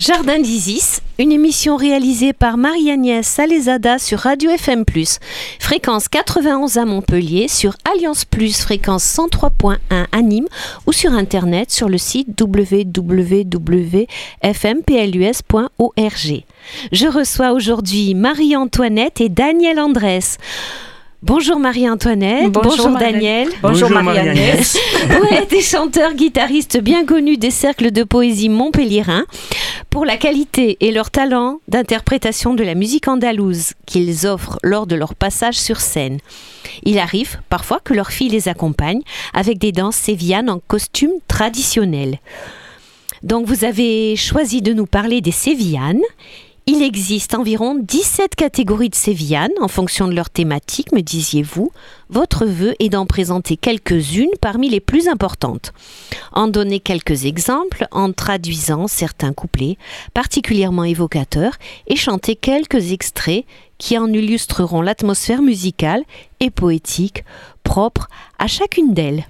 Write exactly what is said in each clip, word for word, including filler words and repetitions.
Jardin d'Isis, une émission réalisée par Marie-Agnès Salezada sur Radio F M plus, fréquence quatre-vingt-onze à Montpellier, sur Alliance Plus, fréquence cent trois point un à Nîmes ou sur internet sur le site w w w point f m p l u s point org. Je reçois aujourd'hui Marie-Antoinette et Daniel Andrès. Bonjour Marie-Antoinette, bonjour, bonjour Daniel. Bonjour, bonjour Marie-Agnès. Poète et chanteur guitariste bien connus des cercles de poésie montpelliérains pour la qualité et leur talent d'interprétation de la musique andalouse qu'ils offrent lors de leur passage sur scène. Il arrive parfois que leurs filles les accompagnent avec des danses sévillanes en costume traditionnel. Donc vous avez choisi de nous parler des sévillanes. Il existe environ dix-sept catégories de sévillanes en fonction de leur thématique, me disiez-vous. Votre vœu est d'en présenter quelques-unes parmi les plus importantes. En donner quelques exemples en traduisant certains couplets particulièrement évocateurs et chanter quelques extraits qui en illustreront l'atmosphère musicale et poétique propre à chacune d'elles.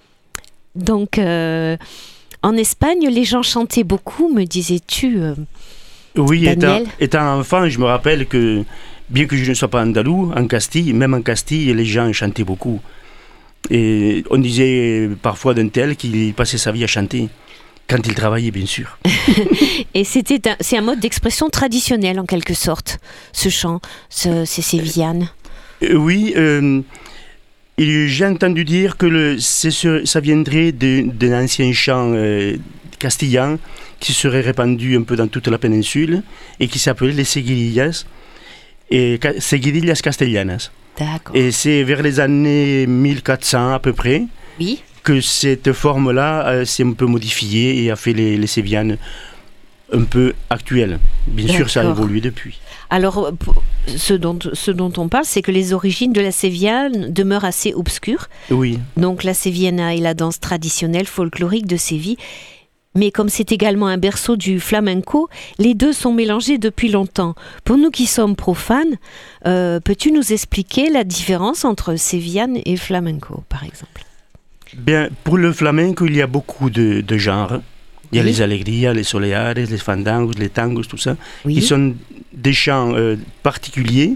Donc, euh, en Espagne, les gens chantaient beaucoup, me disais-tu euh, Oui, étant, étant enfant, je me rappelle que, bien que je ne sois pas andalou, en Castille, même en Castille, les gens chantaient beaucoup. Et on disait parfois d'un tel qu'il passait sa vie à chanter, quand il travaillait, bien sûr. Et c'était un, c'est un mode d'expression traditionnel, en quelque sorte, ce chant, ce, ces sévillanes. Euh, oui, euh, et j'ai entendu dire que le, c'est, ça viendrait de, d'un ancien chant euh, castillan, qui serait répandu un peu dans toute la péninsule et qui s'appelait les seguidillas, et seguidillas castellanas. D'accord. Et c'est vers les années mille quatre cents à peu près oui. que cette forme-là euh, s'est un peu modifiée et a fait les, les sévillanes un peu actuelles. Bien D'accord. sûr, ça a évolué depuis. Alors, ce dont, ce dont on parle, c'est que les origines de la sévillane demeurent assez obscures. Oui. Donc la sévillana est la danse traditionnelle folklorique de Séville. Mais comme c'est également un berceau du flamenco, les deux sont mélangés depuis longtemps. Pour nous qui sommes profanes, euh, peux-tu nous expliquer la différence entre sévillane et flamenco, par exemple ? Bien, pour le flamenco, il y a beaucoup de, de genres. Il y a oui. les alegrías, les soleares, les fandangos, les tangos, tout ça, oui. qui sont des chants euh, particuliers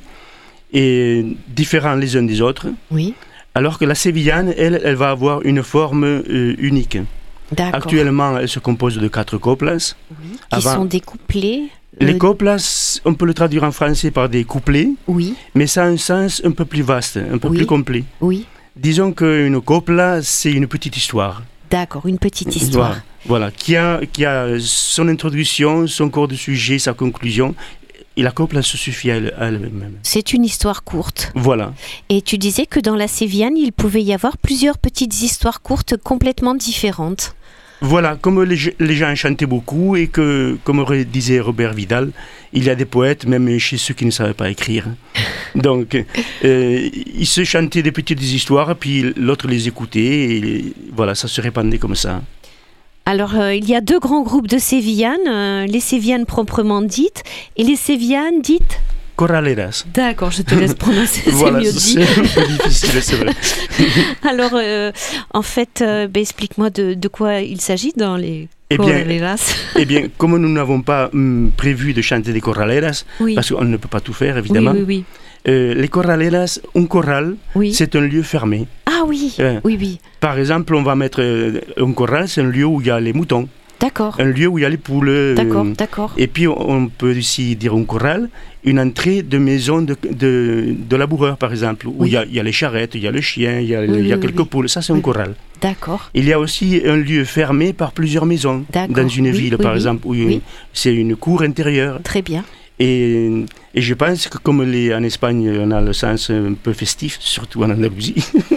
et différents les uns des autres. Oui. Alors que la sévillane, elle, elle va avoir une forme euh, unique. D'accord. Actuellement, elle se compose de quatre coplas. Oui, qui Avant, sont des couplets. Les euh... coplas, on peut le traduire en français par des couplets, oui. mais ça a un sens un peu plus vaste, un peu oui. plus complet. Oui. Disons qu'une copla, c'est une petite histoire. D'accord, une petite histoire. Voilà, voilà qui, a, qui a son introduction, son corps de sujet, sa conclusion. Et la copla se suffit à elle-même. C'est une histoire courte. Voilà. Et tu disais que dans la sévillane, il pouvait y avoir plusieurs petites histoires courtes complètement différentes. Voilà, comme les, les gens chantaient beaucoup et que, comme disait Robert Vidal, il y a des poètes, même chez ceux qui ne savaient pas écrire. Donc, euh, ils se chantaient des petites histoires, puis l'autre les écoutait, et voilà, ça se répandait comme ça. Alors, euh, il y a deux grands groupes de sévillanes, euh, les sévillanes proprement dites et les sévillanes dites... Corraleras. D'accord, je te laisse prononcer, voilà, c'est mieux dit. C'est un peu difficile, c'est vrai. Alors, euh, en fait, euh, ben, explique-moi de, de quoi il s'agit dans les eh corraleras. Eh bien, comme nous n'avons pas hum, prévu de chanter des corraleras, oui. parce qu'on ne peut pas tout faire, évidemment, oui, oui, oui. Euh, les corraleras, un corral, oui. c'est un lieu fermé. Ah oui, euh, oui, oui. Par exemple, on va mettre euh, un corral, c'est un lieu où il y a les moutons. D'accord. Un lieu où il y a les poules. D'accord, euh, d'accord. Et puis, on peut aussi dire un corral, une entrée de maison de, de, de laboureurs, par exemple, où oui. il, y a, il y a les charrettes, il y a le chien, il y a, oui, il y a oui, quelques oui. poules. Ça, c'est oui. un corral. D'accord. Il y a aussi un lieu fermé par plusieurs maisons. D'accord. Dans une oui, ville, oui, par oui. exemple, où oui. c'est une cour intérieure. Très bien. Et, et je pense que comme les, en Espagne, on a le sens un peu festif, surtout en Andalousie,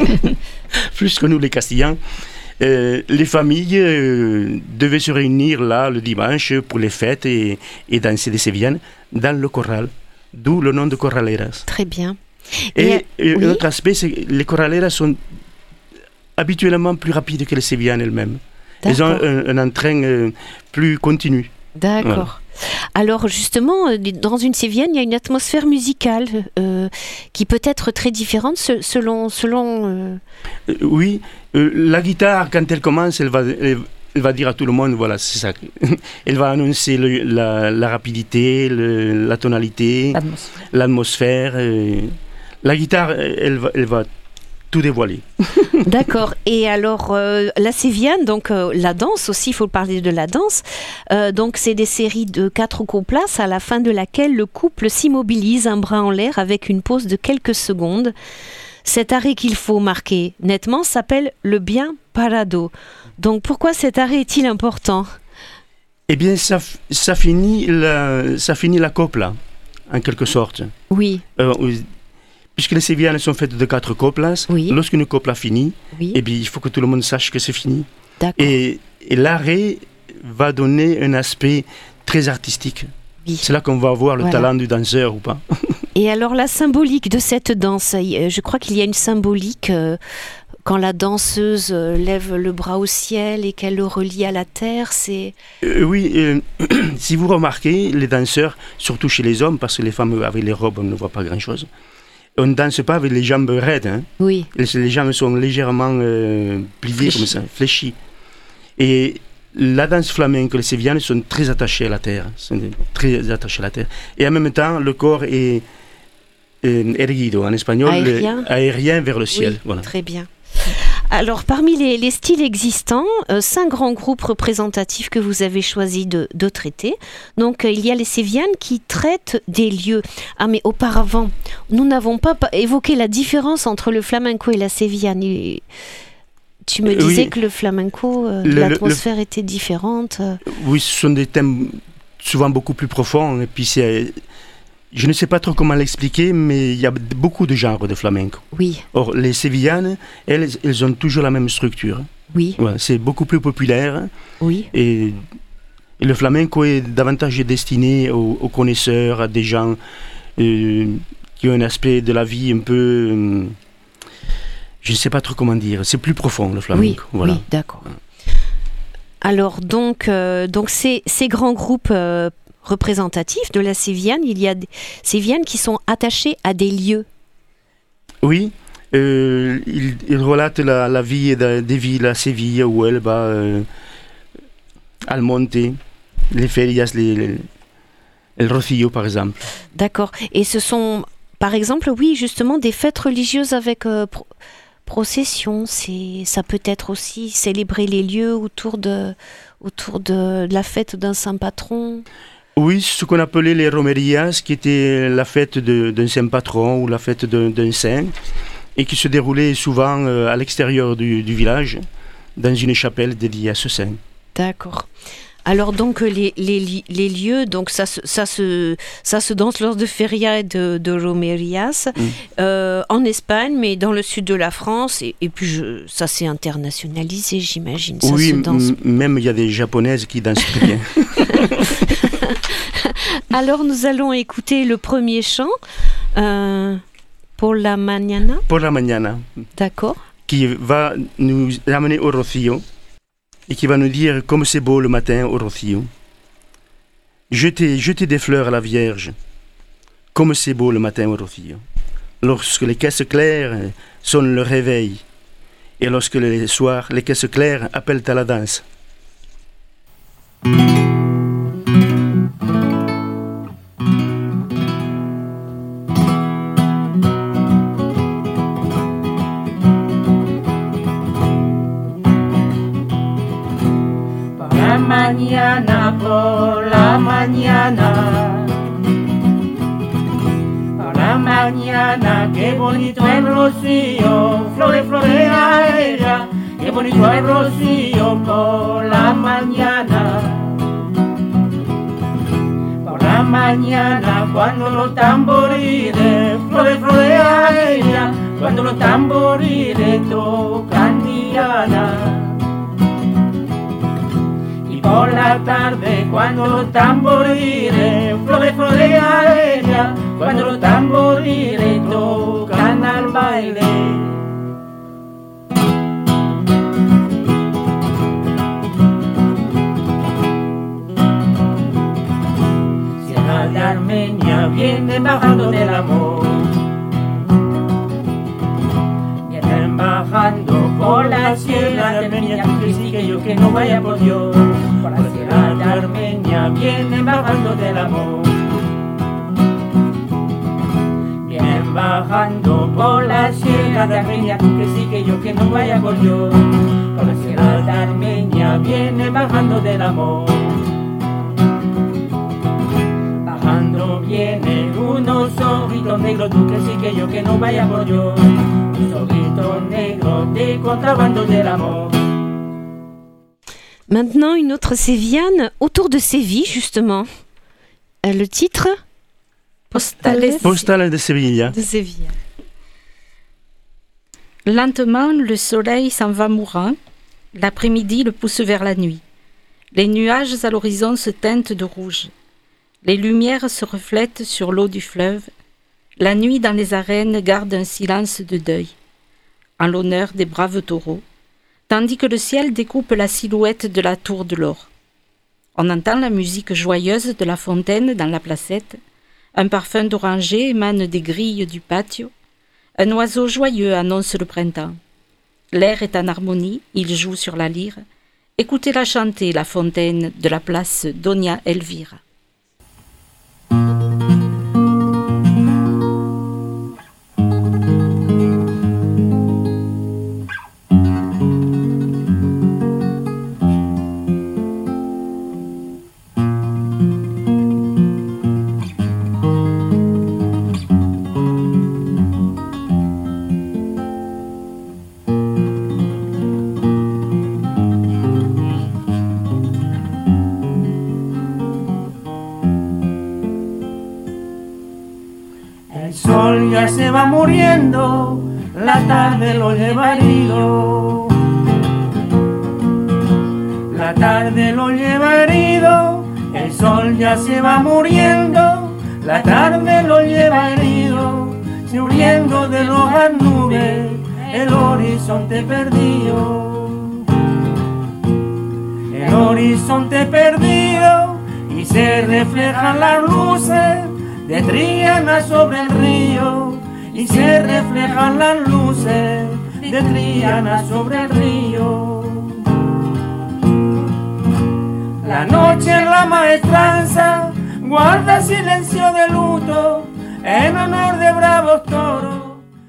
plus que nous les Castillans, euh, les familles euh, devaient se réunir là le dimanche pour les fêtes et, et danser des sévillanes dans le corral, d'où le nom de corraleras. Très bien. Et, et, et oui. un autre aspect, c'est que les corraleras sont habituellement plus rapides que les sévillanes elles-mêmes. D'accord. Elles ont un, un entrain euh, plus continu. D'accord. Voilà. Alors justement, dans une sévillane, il y a une atmosphère musicale euh, qui peut être très différente selon... selon euh... Euh, oui, euh, la guitare, quand elle commence, elle va, elle, elle va dire à tout le monde, voilà, c'est ça. Elle va annoncer le, la, la rapidité, le, la tonalité, l'atmosphère. l'atmosphère. Euh, la guitare, elle va, elle va tout dévoiler. D'accord. Et alors, euh, la sévillane, donc euh, la danse aussi, il faut parler de la danse. Euh, donc, c'est des séries de quatre coplaces à la fin de laquelle le couple s'immobilise, un bras en l'air, avec une pause de quelques secondes. Cet arrêt qu'il faut marquer nettement s'appelle le bien parado. Donc, pourquoi cet arrêt est-il important ? Eh bien, ça, ça, finit la, ça finit la copla, en quelque sorte. Oui. Euh, Puisque les sévillanes sont faites de quatre coplas, oui. lorsqu'une copla finit, oui. eh bien, il faut que tout le monde sache que c'est fini. D'accord. Et, et l'arrêt va donner un aspect très artistique. Oui. C'est là qu'on va voir le voilà. talent du danseur ou pas. Et alors la symbolique de cette danse, je crois qu'il y a une symbolique euh, quand la danseuse euh, lève le bras au ciel et qu'elle le relie à la terre, c'est... Euh, oui, euh, si vous remarquez, les danseurs, surtout chez les hommes, parce que les femmes avec les robes, on ne voit pas grand-chose, on ne danse pas avec les jambes raides. Hein. Oui. Les jambes sont légèrement euh, pliées, fléchies. Comme ça, fléchies. Et la danse flamenque, les sévillanes sont très attachées à la terre. Sont très attachées à la terre. Et en même temps, le corps est, est erguido, en espagnol, aérien, le, aérien vers le ciel. Oui, voilà. Très bien. Alors, parmi les, les styles existants, euh, cinq grands groupes représentatifs que vous avez choisi de, de traiter. Donc, euh, il y a les sévillanes qui traitent des lieux. Ah, mais auparavant, nous n'avons pas évoqué la différence entre le flamenco et la sévillane. Et tu me disais oui. que le flamenco, euh, le, l'atmosphère le, était différente. Oui, ce sont des thèmes souvent beaucoup plus profonds. Et puis, c'est... Je ne sais pas trop comment l'expliquer, mais il y a beaucoup de genres de flamenco. Oui. Or, les sévillanes, elles, elles ont toujours la même structure. Oui. Ouais, c'est beaucoup plus populaire. Oui. Et, et le flamenco est davantage destiné aux, aux connaisseurs, à des gens euh, qui ont un aspect de la vie un peu... Euh, je ne sais pas trop comment dire. C'est plus profond, le flamenco. Oui, voilà. oui, d'accord. Alors, donc, euh, donc ces, ces grands groupes... Euh, représentatifs de la sévillane, il y a des sévillanes qui sont attachées à des lieux. Oui, euh, il, il relate la, la vie de, des villes à Séville, où elle va euh, al monte, les ferias, les, les, le Rocío par exemple. D'accord. Et ce sont, par exemple, oui, justement, des fêtes religieuses avec euh, pro- procession. C'est, ça peut être aussi célébrer les lieux autour de, autour de, de la fête d'un saint patron. Oui, ce qu'on appelait les romerías, qui était la fête de, d'un saint patron ou la fête de, d'un saint, et qui se déroulait souvent euh, à l'extérieur du, du village, dans une chapelle dédiée à ce saint. D'accord. Alors donc les, les, les lieux, donc ça, ça, se, ça se danse lors de ferias et de, de romerías mm. euh, en Espagne, mais dans le sud de la France, et, et puis je, ça s'est internationalisé, j'imagine. Ça oui, se danse. m- même il y a des japonaises qui dansent très bien. Alors nous allons écouter le premier chant, euh, Por la mañana. Por la mañana. D'accord. Qui va nous amener au Rocío et qui va nous dire comme c'est beau le matin au Rocío. Jetez, jetez des fleurs à la Vierge, comme c'est beau le matin au Rocío. Lorsque les caisses claires sonnent le réveil et lorsque le soir les caisses claires appellent à la danse. Mañana por la mañana, por la mañana, qué bonito el rocío, flore, florea ella, qué bonito el rocío por la mañana, por la mañana, cuando los tamboriles, flore, florea ella, cuando los tamboriles tocan diana. Por la tarde, cuando los tamboriles, flore, florea ella, cuando los tamboriles tocan al baile. Sierra de Armenia viene bajando del amor, vienen bajando por la la sierra de Armenia, que sí que yo que no vaya por Dios. Por la sierra de Armenia vienen bajando del amor. Vienen bajando por la sierra de Armenia, que sí que yo que no vaya por Dios. Por la sierra de Armenia vienen bajando del amor. Bajando vienen unos ojitos negros, tú que sí que yo que no vaya por Dios. Unos ojitos negros de contrabando del amor. Maintenant, une autre sévillane autour de Séville, justement. Euh, le titre Postales, Postales de Sevilla. de Séville. Lentement, le soleil s'en va mourant. L'après-midi le pousse vers la nuit. Les nuages à l'horizon se teintent de rouge. Les lumières se reflètent sur l'eau du fleuve. La nuit dans les arènes garde un silence de deuil, en l'honneur des braves taureaux, tandis que le ciel découpe la silhouette de la tour de l'or. On entend la musique joyeuse de la fontaine dans la placette. Un parfum d'oranger émane des grilles du patio. Un oiseau joyeux annonce le printemps. L'air est en harmonie, il joue sur la lyre. Écoutez-la chanter, la fontaine de la place Doña Elvira. El sol ya se va muriendo, la tarde lo lleva herido. La tarde lo lleva herido, el sol ya se va muriendo, la tarde lo lleva herido, se huyendo de las nubes, el horizonte perdido. El horizonte perdido y se reflejan las luces de Triana sobre el río, y se reflejan las luces de Triana sobre el río. La noche en la maestranza guarda silencio de luto en honor de bravos toros.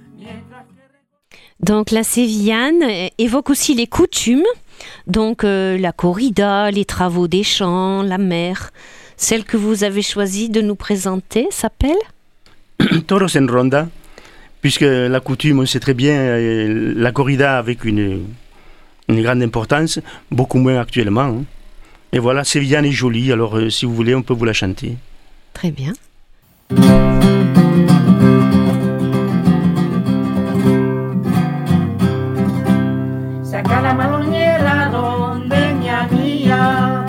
Donc la sévillane évoque aussi les coutumes, donc euh, la corrida, les travaux des champs, la mer. Celle que vous avez choisi de nous présenter s'appelle Toros en ronda, puisque la coutume, on sait très bien, euh, la corrida avec une, une grande importance, beaucoup moins actuellement. Hein. Et voilà, Sévillane est jolie, alors euh, si vous voulez, on peut vous la chanter. Très bien. Saca la maloñera, rondeña mía.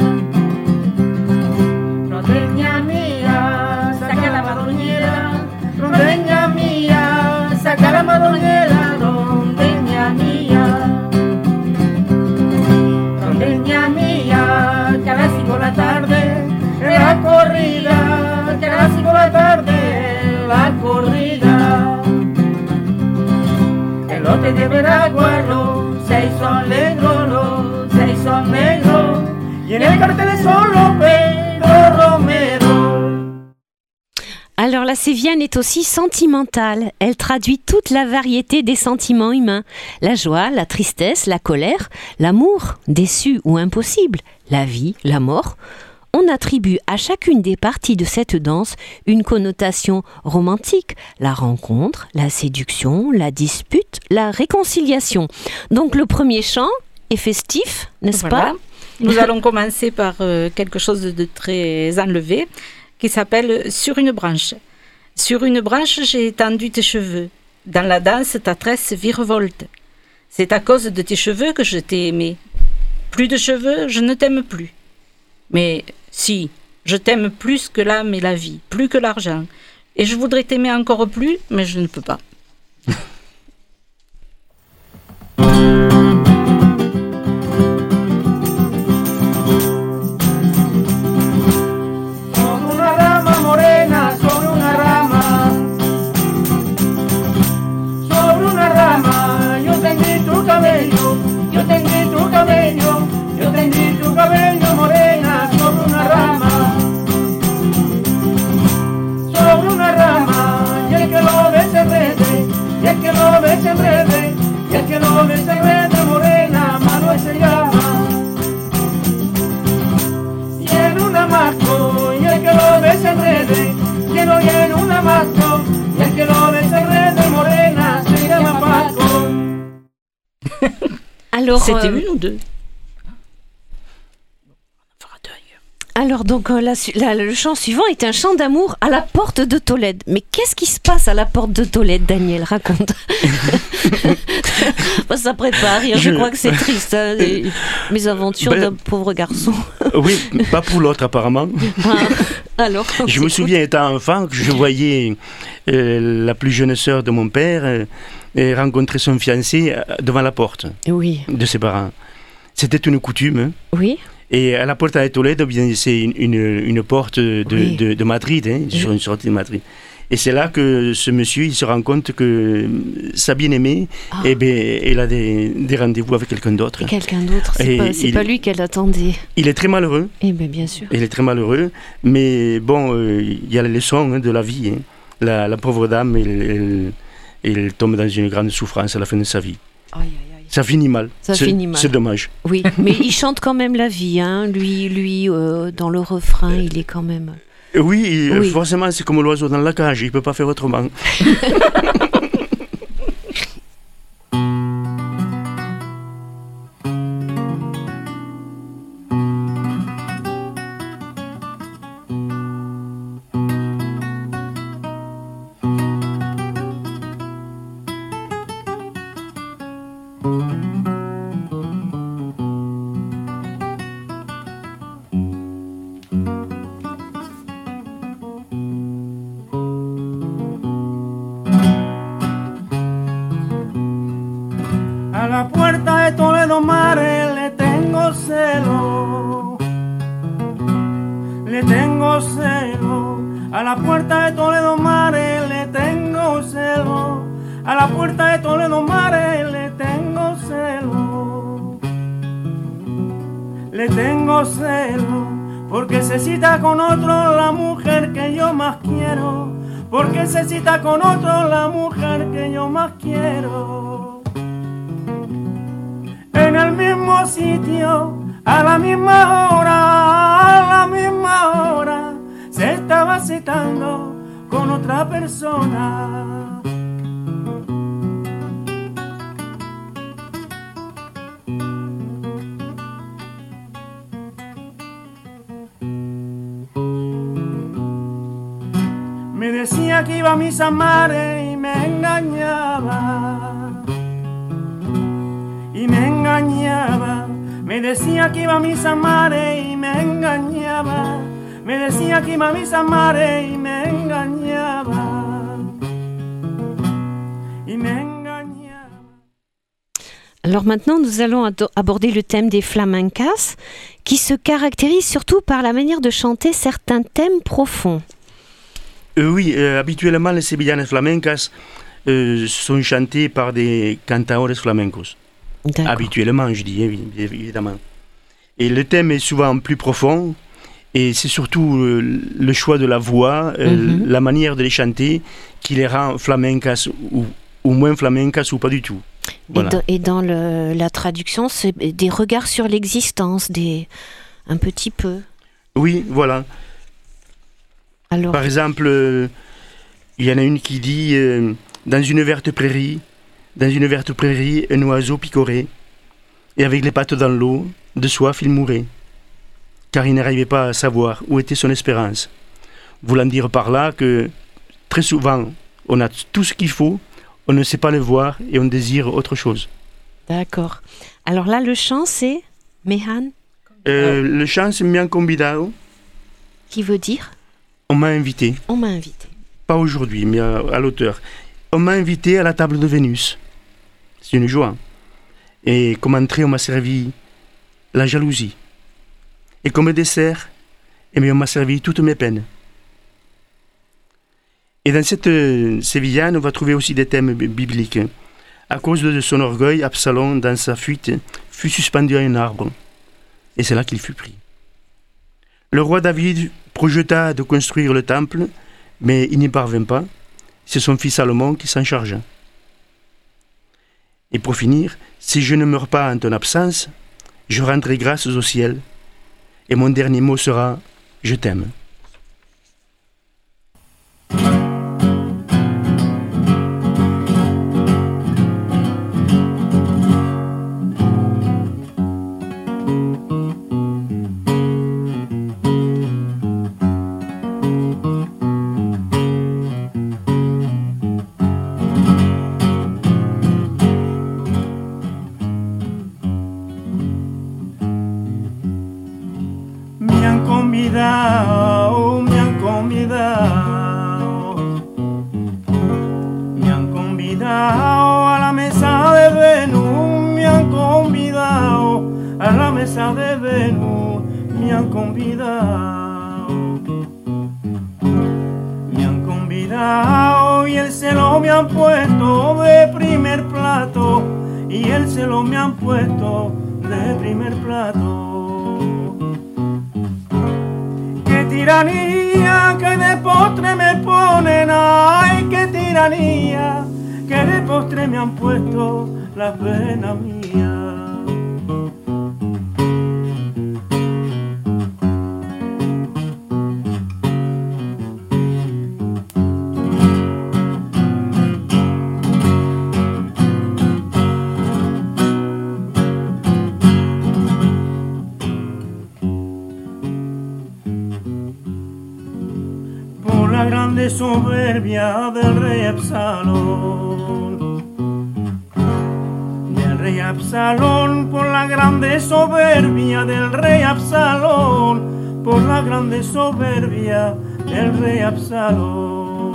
Rondeña mía, saca la maloñera. Rondeña mía, saca la maloñera, rondeña mía. Rondeña mía, que a las cinco de la tarde, la corrida, que a las cinco de la tarde, la corrida. El lote de Veraguarro, seis son negros, los seis son negros, y en el cartel es solo Pedro Romero. Alors la sévillane est aussi sentimentale. Elle traduit toute la variété des sentiments humains. La joie, la tristesse, la colère, l'amour, déçu ou impossible, la vie, la mort. On attribue à chacune des parties de cette danse une connotation romantique, la rencontre, la séduction, la dispute, la réconciliation. Donc le premier chant est festif, n'est-ce Voilà. pas ? Nous allons commencer par euh, quelque chose de très enlevé qui s'appelle « Sur une branche ». Sur une branche, j'ai étendu tes cheveux. Dans la danse, ta tresse virevolte. C'est à cause de tes cheveux que je t'ai aimé. Plus de cheveux, je ne t'aime plus. Mais si, je t'aime plus que l'âme et la vie, plus que l'argent. Et je voudrais t'aimer encore plus, mais je ne peux pas. Sobre una rama morena, sobre una rama, sobre una rama, yo tendí tu cabello, yo tendí tu cabello, yo tendí tu cabello morena sobre una rama, sobre una rama, y el que lo ve se enrede, y el que lo ve se enrede, y el que lo ve se enrede morena, Manuel se llama. Y en un amaco, y el que lo ve se enrede, quiero y en un amaco, y el que lo ve se enrede morena, se llama Paco. Alors, C'était euh, une ou deux? alors donc euh, la su- la- le chant suivant est un chant d'amour à la porte de Tolède. Mais qu'est-ce qui se passe à la porte de Tolède, Daniel? Raconte. Bon, ça prête pas à rire, je, Je- crois que c'est triste, hein, les- mes aventures Ben- d'un pauvre garçon. Oui, pas pour l'autre apparemment. Ah, alors, on Je me t'écoute. souviens, étant enfant, que je voyais euh, la plus jeune sœur de mon père euh, euh, rencontrer son fiancé euh, devant la porte Oui, de ses parents. C'était une coutume. Hein. oui, Et à la porte de Toledo, bien, c'est une, une, une porte de, Oui. de, de Madrid, hein, sur une sortie de Madrid. Et c'est là que ce monsieur, il se rend compte que sa bien-aimée, Ah. eh ben, elle a des, des rendez-vous avec quelqu'un d'autre. et quelqu'un d'autre, c'est Et pas, c'est il- pas lui qu'elle attendait. Il est très malheureux. Eh bien, bien sûr. Il est très malheureux, mais bon, euh, il y a les leçons hein, de la vie. Hein. La, la pauvre dame, elle, elle, elle tombe dans une grande souffrance à la fin de sa vie. Aïe, aïe, aïe. Ça finit mal. Ça C'est- finit mal. C'est dommage. Oui, mais il chante quand même la vie, hein. Lui, lui euh, dans le refrain, il est quand même... Euh, Oui, euh, Oui. forcément, c'est comme l'oiseau dans la cage, il ne peut pas faire autrement. A la puerta de Toledo Mare le tengo celo, le tengo celo. A la puerta de Toledo Mare le tengo celo, a la puerta de Toledo Mare le tengo celo, le tengo celo, porque se cita con otro la mujer que yo más quiero, porque se cita con otro la mujer que yo más quiero. En el mismo sitio, a la misma hora, a la misma hora, se estaba citando con otra persona. Me decía que iba a misa madre y me engañaba. Y me engañaba, me decía que iba a misa mare y me engañaba, me decía que iba a misa mare y me engañaba, y me engañaba. Alors maintenant, nous allons ado- aborder le thème des flamencas, qui se caractérise surtout par la manière de chanter certains thèmes profonds. Euh, oui, euh, habituellement, les sevillanes flamencas euh, sont chantées par des cantaores flamencos. D'accord. Habituellement, je dis, évi- évidemment. Et le thème est souvent plus profond, et c'est surtout euh, le choix de la voix, euh, Mhm. la manière de les chanter, qui les rend flamencas ou, ou moins flamencas ou pas du tout. Voilà. Et, dans, et dans le- la traduction, c'est des regards sur l'existence, des un petit peu. Oui, voilà. Alors, Par exemple, euh, il y en a une qui dit euh, dans une verte prairie, dans une verte prairie, un oiseau picorait, et avec les pattes dans l'eau, de soif il mourait, car il n'arrivait pas à savoir où était son espérance. Voulant dire par là que très souvent, on a tout ce qu'il faut, on ne sait pas le voir et on désire autre chose. d'accord. Alors là, le chant, c'est Mehan, Euh, le chant, c'est bien convidado. qui veut dire On m'a invité, on m'a invité. pas aujourd'hui, mais à, à l'auteur. On m'a invité à la table de Vénus. C'est une joie. Et comme entrée, on m'a servi la jalousie. Et comme dessert, eh bien, on m'a servi toutes mes peines. Et dans cette euh, sévillane, on va trouver aussi des thèmes bi- bibliques. À cause de son orgueil, Absalom, dans sa fuite, fut suspendu à un arbre. Et c'est là qu'il fut pris. Le roi David projeta de construire le temple, mais il n'y parvint pas. C'est son fils Salomon qui s'en chargea. Et pour finir, si je ne meurs pas en ton absence, je rendrai grâce au ciel, et mon dernier mot sera « Je t'aime ». Me han convidado, me han convidado, me han convidado a la mesa de Venus, me han convidado a la mesa de Venus, me han convidado, me han convidado y el celo me han puesto de primer plato, y el celo me han puesto de primer plato. Qué tiranía que de postre me ponen, ay, qué tiranía que de postre me han puesto las penas mías. La grande soberbia del rey Absalón, del rey Absalón, por la grande soberbia del rey Absalón, por la grande soberbia del rey Absalón,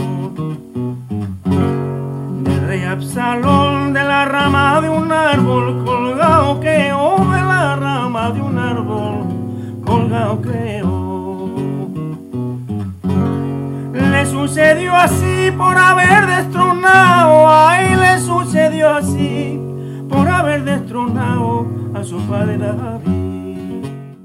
del rey Absalón, de la rama de un árbol colgado quedó, de la rama de un árbol colgado quedó. Le sucedió así por haber destronado, ay, le sucedió así por haber destronado a su padre David.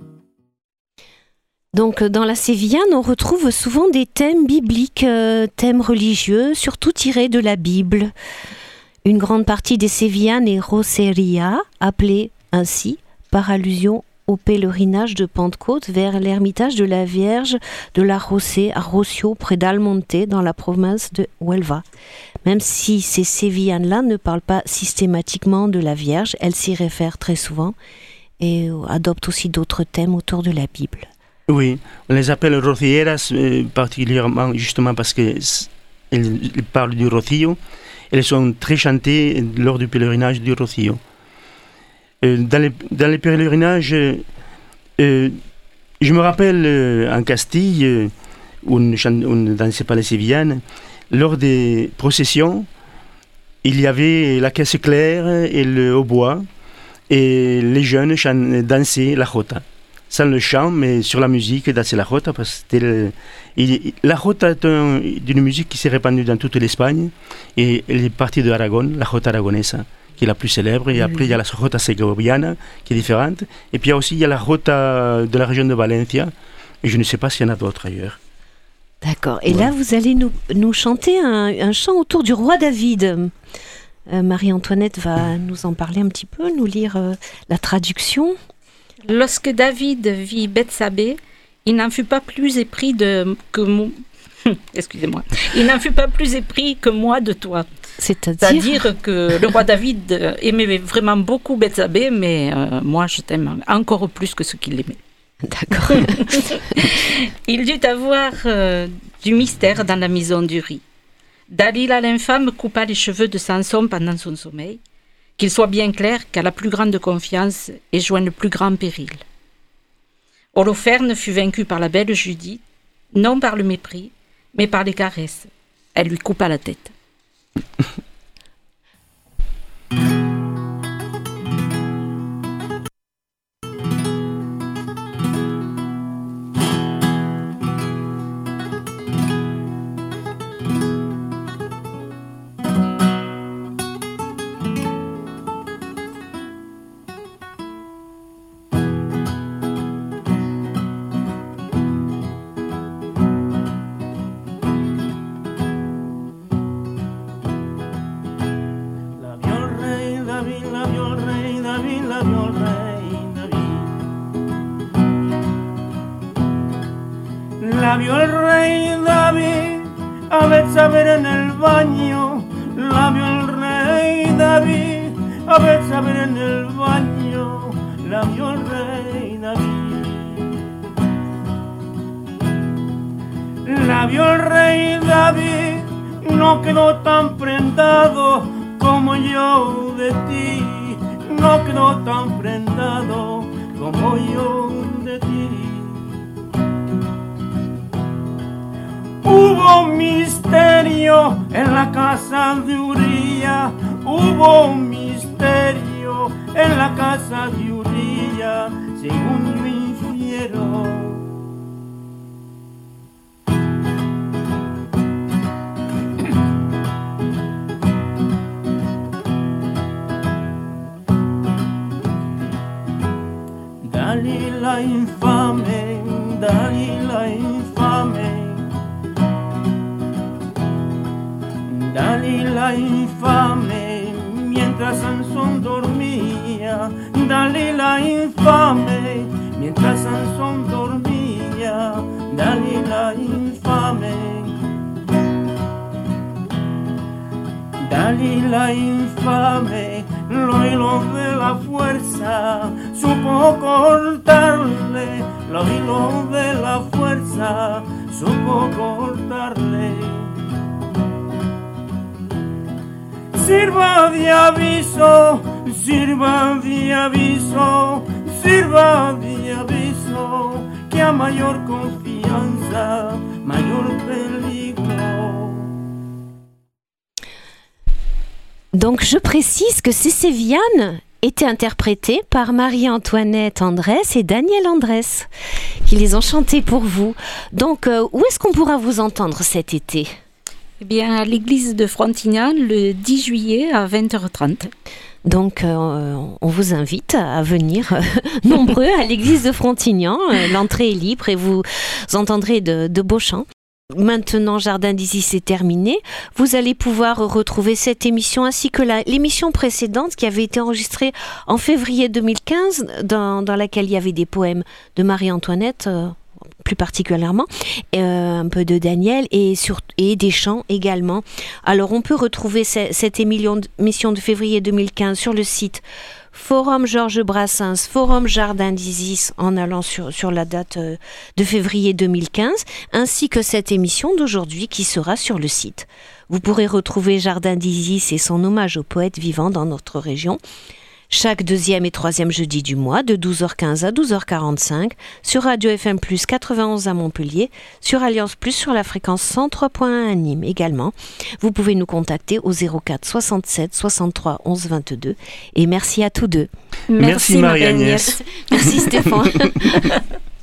Donc dans la sévillane, on retrouve souvent des thèmes bibliques, euh, thèmes religieux, surtout tirés de la Bible. Une grande partie des sévillanes est roseria, appelée ainsi par allusion au pèlerinage de Pentecôte vers l'ermitage de la Vierge de la Rosée à Rocio, près d'Almonte, dans la province de Huelva. Même si ces sévillanes-là ne parlent pas systématiquement de la Vierge, elles s'y réfèrent très souvent et adoptent aussi d'autres thèmes autour de la Bible. Oui, on les appelle rocieras euh, particulièrement justement parce qu'elles parlent du Rocío. Elles sont très chantées lors du pèlerinage du Rocío. Dans les, dans les pèlerinages, euh, je me rappelle euh, en Castille, euh, où on ne dansait pas les sévillanes, lors des processions, il y avait la caisse claire et le hautbois, et les jeunes chan- dansaient la jota. Sans le chant, mais sur la musique, dansaient la jota, parce que c'était le, il, la jota est un, une musique qui s'est répandue dans toute l'Espagne, et elle est partie de Aragon, la jota aragonesa, qui est la plus célèbre, et après il y a la jota segoviana, qui est différente, et puis il y a aussi il y a la jota de la région de Valencia, et je ne sais pas s'il y en a d'autres ailleurs. D'accord, et ouais. là vous allez nous, nous chanter un, un chant autour du roi David. Euh, Marie-Antoinette va nous en parler un petit peu, nous lire euh, la traduction. Lorsque David vit Bethsabée, il n'en fut pas plus épris de, que moi. Excusez-moi. Il n'en fut pas plus épris que moi de toi. C'est-à-dire, C'est-à-dire que le roi David aimait vraiment beaucoup Bethsabée, mais euh, moi je t'aime encore plus que ce qu'il aimait. D'accord. Il dut avoir euh, du mystère dans la maison d'Uri. Dalila l'infâme coupa les cheveux de Samson pendant son sommeil. Qu'il soit bien clair qu'à la plus grande confiance est joint le plus grand péril. Holoferne fut vaincue par la belle Judith, non par le mépris, mais par les caresses. Elle lui coupa la tête. David, la vio el rey David, la vio el rey David. La vio el rey David a Betsabé en el baño, la vio el rey David a Betsabé en el baño, la vio el rey David. La vio el rey David, no quedó tan prendado como yo de ti, no quedó tan prendado como yo de ti. Hubo misterio en la casa de Uría, hubo misterio en la casa de Uría, según yo infiero. Dalila infame, Dalila infame, Dalila infame, mientras Sansón dormía, Dalila infame, mientras Sansón dormía, Dalila infame, Dalila infame, lo hilo de la fuerza, supo cortarle, lo hilo de la fuerza, supo cortarle. Sirva de aviso, sirva de aviso, sirva de aviso, que a mayor confianza, mayor peligro. Donc je précise que ces Sévillanes étaient interprétées par Marie-Antoinette Andrès et Daniel Andrès, qui les ont chantées pour vous. Donc euh, où est-ce qu'on pourra vous entendre cet été ? Eh bien, à l'église de Frontignan, le dix juillet à vingt heures trente. Donc, euh, on vous invite à venir euh, nombreux à l'église de Frontignan. Euh, l'entrée est libre et vous entendrez de, de beaux chants. Maintenant, Jardin d'Isis est terminé. Vous allez pouvoir retrouver cette émission ainsi que la, l'émission précédente qui avait été enregistrée en février deux mille quinze, dans, dans laquelle il y avait des poèmes de Marie-Antoinette, euh, plus particulièrement, euh, un peu de Daniel et, sur, et des chants également. Alors on peut retrouver ce, cette émission de février deux mille quinze sur le site Forum Georges Brassens, Forum Jardin d'Isis, en allant sur, sur la date euh, de février deux mille quinze, ainsi que cette émission d'aujourd'hui qui sera sur le site. Vous pourrez retrouver Jardin d'Isis et son hommage aux poètes vivants dans notre région chaque deuxième et troisième jeudi du mois, de douze heures quinze à douze heures quarante-cinq, sur Radio F M plus quatre-vingt-onze à Montpellier, sur Alliance Plus sur la fréquence cent trois point un à Nîmes également. Vous pouvez nous contacter au zéro quatre soixante-sept soixante-trois onze vingt-deux. Et merci à tous deux. Merci, merci Marie-Agnès. Merci Stéphane.